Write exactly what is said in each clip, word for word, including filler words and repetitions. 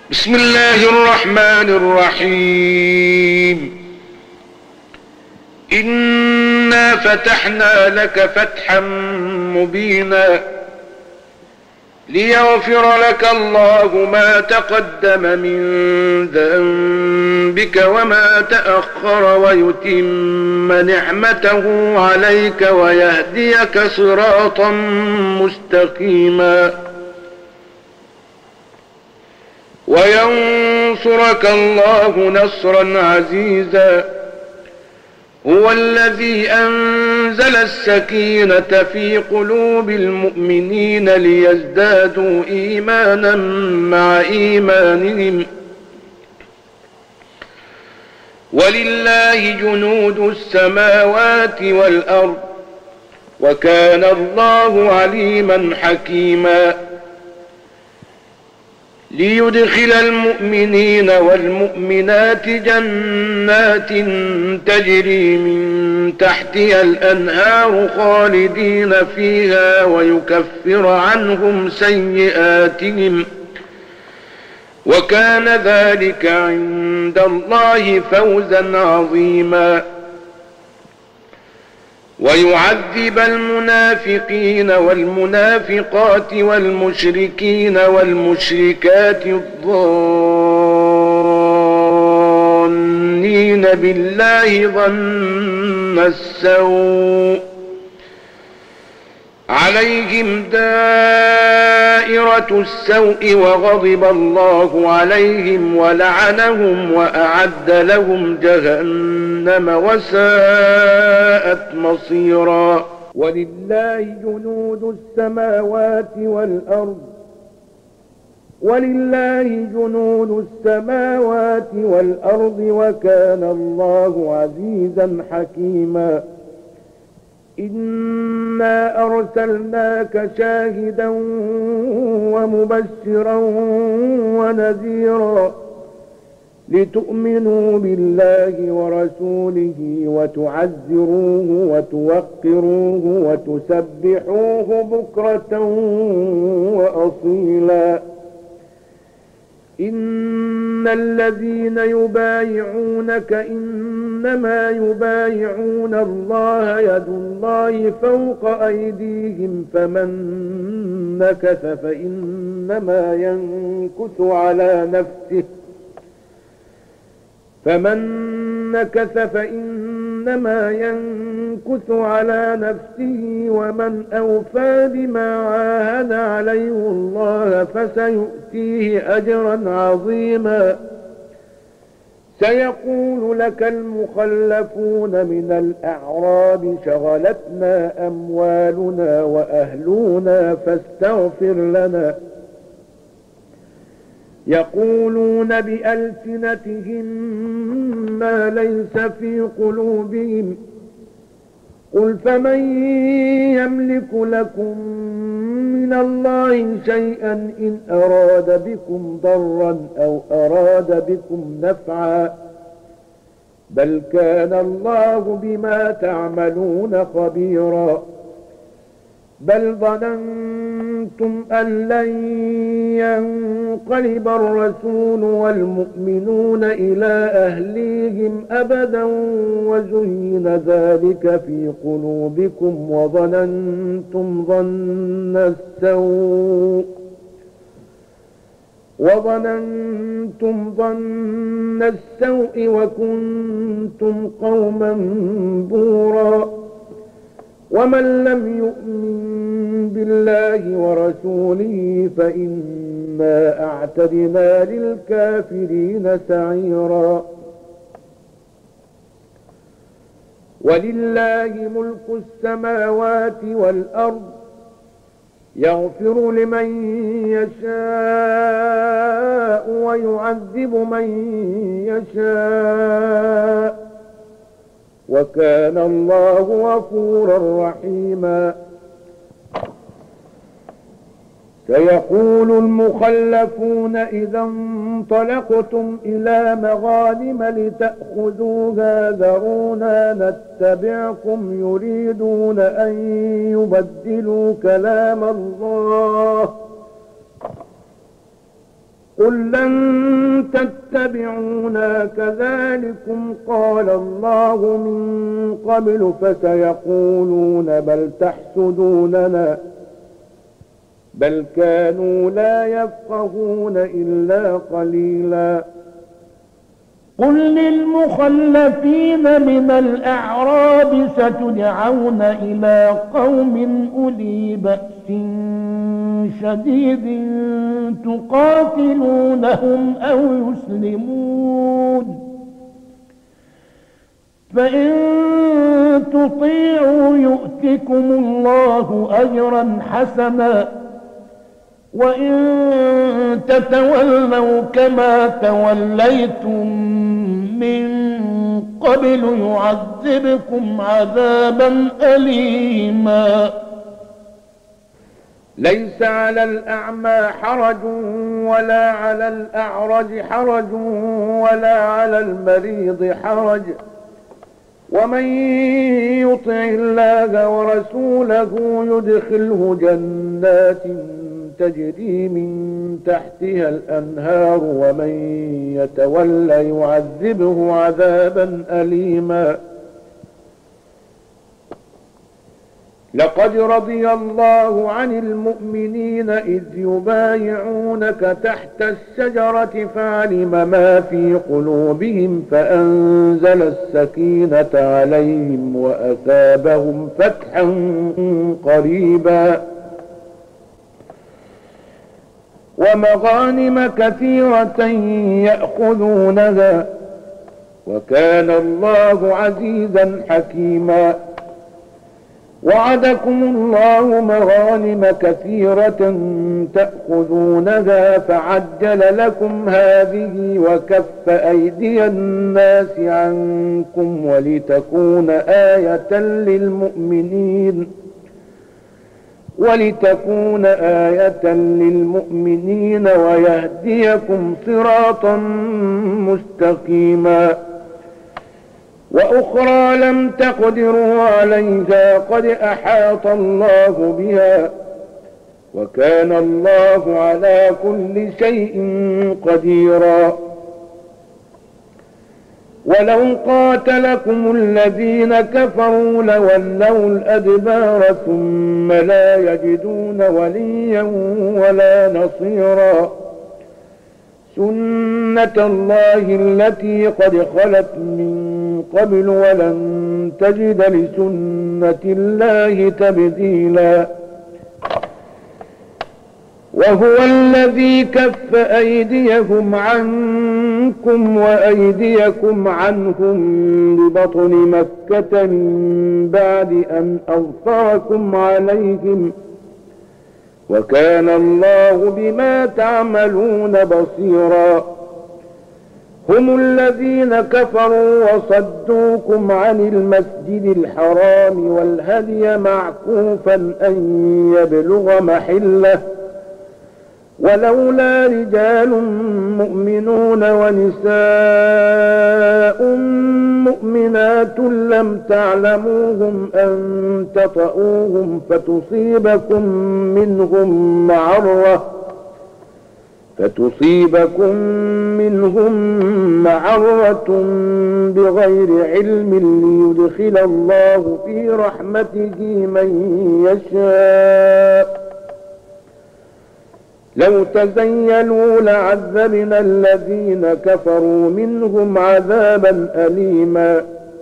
بسم الله الرحمن الرحيم. إنا فتحنا لك فتحا مبينا ليغفر لك الله ما تقدم من ذنبك وما تأخر ويتم نعمته عليك ويهديك صراطا مستقيما وينصرك الله نصرا عزيزا. هو الذي أنزل السكينة في قلوب المؤمنين ليزدادوا إيمانا مع إيمانهم ولله جنود السماوات والأرض وكان الله عليما حكيما. ليدخل المؤمنين والمؤمنات جنات تجري من تحتها الأنهار خالدين فيها ويكفر عنهم سيئاتهم وكان ذلك عند الله فوزا عظيما. ويعذب المنافقين والمنافقات والمشركين والمشركات الظانين بالله ظن السوء عليهم دائرة السوء وغضب الله عليهم ولعنهم وأعد لهم جهنم وساءت مصيرا. ولله جنود السماوات والأرض ولله جنود السماوات والأرض وكان الله عزيزا حكيما. إنا أرسلناك شاهدا ومبشرا ونذيرا لتؤمنوا بالله ورسوله وتعزروه وتوقروه وتسبحوه بكرة وأصيلا. إن الذين يبايعونك إنما يبايعون الله يد الله فوق أيديهم فمن نكث فإنما ينكث على نفسه فمن نكث فإنما ينكث على نفسه ومن أوفى بما عاهد عليه الله فسيؤتيه أجرا عظيما. سيقول لك المخلفون من الأعراب شغلتنا أموالنا وأهلنا فاستغفر لنا. يقولون بألسنتهم ما ليس في قلوبهم قل فمن يملك لكم من الله شيئا إن أراد بكم ضرا أو أراد بكم نفعا بل كان الله بما تعملون خبيرا. بل ظننتم أن لن ينقلب الرسول والمؤمنون إلى أهليهم أبدا وزين ذلك في قلوبكم وظننتم ظن السوء وظننتم ظن السوء وكنتم قوما بورا. ومن لم يؤمن بالله ورسوله فإنا أعتدنا للكافرين سعيرا. ولله ملك السماوات والأرض يغفر لمن يشاء ويعذب من يشاء وكان الله غفورا رحيما. سيقول المخلفون إذا انطلقتم إلى مغانم لتأخذوها ذرونا نتبعكم يريدون أن يبدلوا كلام الله قل لن تتبعونا كذلكم قال الله من قبل فسيقولون بل تحسدوننا بل كانوا لا يفقهون إلا قليلا. قل للمخلفين من الأعراب ستدعون إلى قوم أولي بأس شديد تقاتلونهم أو يسلمون فإن تطيعوا يؤتكم الله أجرا حسنا وإن تتولوا كما توليتم من قبل يعذبكم عذابا أليما. ليس على الأعمى حرج ولا على الأعرج حرج ولا على المريض حرج ومن يطع الله ورسوله يدخله جنات تجري من تحتها الأنهار ومن يتولى يعذبه عذابا أليما. لقد رضي الله عن المؤمنين إذ يبايعونك تحت الشجرة فعلم ما في قلوبهم فأنزل السكينة عليهم وأثابهم فتحا قريبا ومغانم كثيرة يأخذونها وكان الله عزيزا حكيما. وعدكم الله مغانم كثيرة تأخذونها فعجل لكم هذه وكف أيدي الناس عنكم ولتكون آية للمؤمنين ولتكون آية للمؤمنين ويهديكم صراطا مستقيما. وأخرى لم تقدروا عليها قد أحاط الله بها وكان الله على كل شيء قديرا. ولو قاتلكم الذين كفروا لولوا الأدبار ثم لا يجدون وليا ولا نصيرا. سنة الله التي قد خلت من قبل ولن تجد لسنة الله تبديلا. وهو الذي كف أيديهم عنكم وأيديكم عنهم ببطن مكة من بعد أن أظفركم عليهم وكان الله بما تعملون بصيرا. هم الذين كفروا وصدوكم عن المسجد الحرام والهدي معكوفا أن يبلغ محله ولولا رجال مؤمنون ونساء مؤمنات لم تعلموهم أن تطؤوهم فتصيبكم منهم معرة فتصيبكم منهم معرة بغير علم ليدخل الله في رحمته من يشاء. لو تزيلوا لعذبنا الذين كفروا منهم عذابا أليما.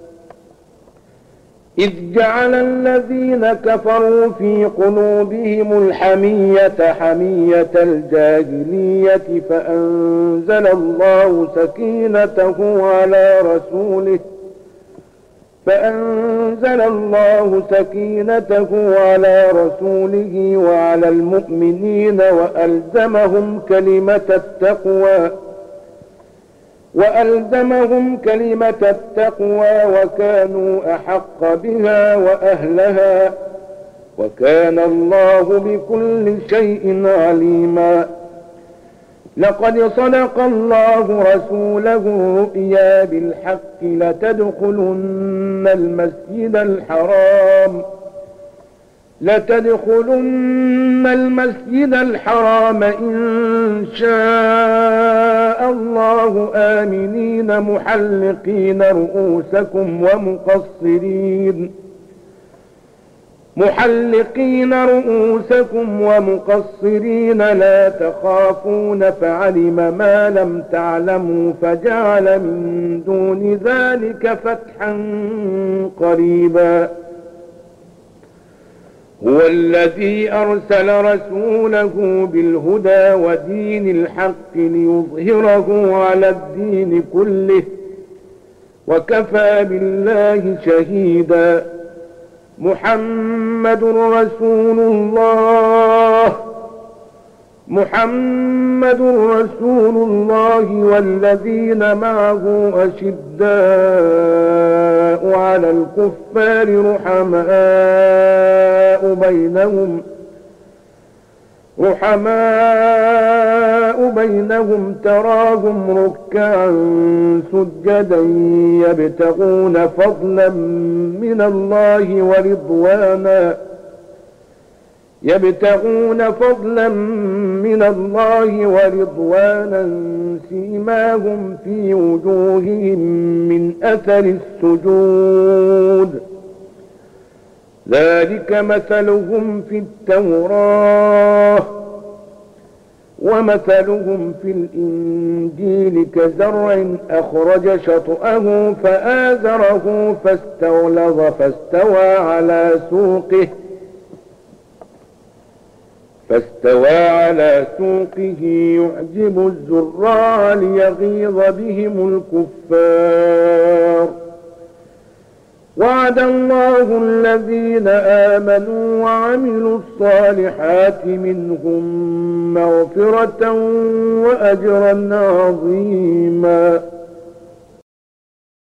إذ جعل الذين كفروا في قلوبهم الحمية حمية الجاهلية فأنزل الله سكينته على رسوله فأنزل الله سكينته على رسوله وعلى المؤمنين وألزمهم كلمة التقوى وألزمهم كلمة التقوى وكانوا أحق بها وأهلها وكان الله بكل شيء عليما. لقد صدق الله رسوله الرؤيا بالحق لتدخلن المسجد الحرام لتدخلن المسجد الحرام إن شاء الله آمنين محلقين رؤوسكم ومقصرين محلقين رؤوسكم ومقصرين لا تخافون فعلم ما لم تعلموا فجعل من دون ذلك فتحا قريبا. هو الذي أرسل رسوله بالهدى ودين الحق ليظهره على الدين كله وكفى بالله شهيدا. محمد رسول الله محمد رسول الله والذين معه أشداء على الكفار رحماء بينهم رحماء بينهم تراهم ركعا سجدا يبتغون فضلا من الله ورضوانا يبتغون فضلا من الله ورضوانا سيماهم في وجوههم من أثر السجود ذلك مثلهم في التوراة ومثلهم في الإنجيل كزرع أخرج شطأه فآزره فاستغلظ فاستوى على سوقه فاستوى على سوقه يعجب الزراع ليغيظ بهم الكفار. وعد الله الذين آمنوا وعملوا الصالحات منهم مغفرة وأجرا عظيما.